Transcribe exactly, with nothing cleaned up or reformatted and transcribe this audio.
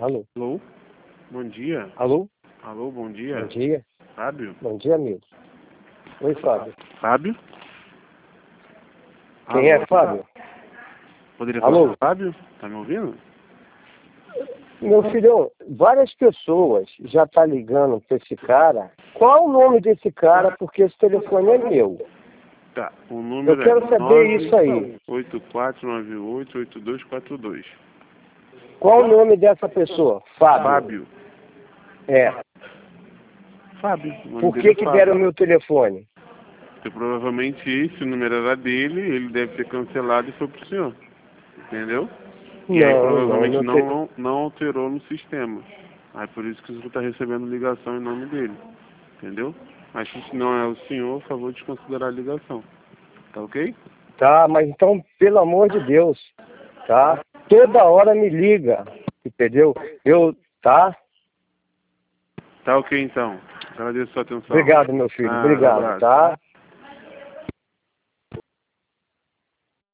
Alô? Alô? Bom dia. Alô? Alô, bom dia. Bom dia. Fábio? Bom dia, amigo. Oi, Fábio. Fábio? Quem Alô? é, Fábio? Poderia Alô? falar com o Fábio? Tá me ouvindo? Meu filho, várias pessoas já tá ligando pra esse cara. Qual o nome desse cara? Porque esse telefone é meu. Tá, o Eu número quero é saber isso aí. oito quatro nove oito oito dois quatro dois. Qual o nome dessa pessoa? Fábio. Fábio. É. Fábio. O nome Por dele que é que Fábio. deram o meu telefone? Porque provavelmente esse número era dele, ele deve ter cancelado e foi pro senhor. Entendeu? E aí Não, não, provavelmente meu não, te... não, não alterou no sistema. Aí por isso que o senhor está recebendo ligação em nome dele. Entendeu? Mas se não é o senhor, por favor, desconsiderar a ligação. Tá ok? Tá, mas então, pelo amor de Deus, tá? Toda hora me liga, entendeu? Eu, tá? Tá ok então. Agradeço a sua atenção. Obrigado, meu filho. Ah, Obrigado, abraço. tá?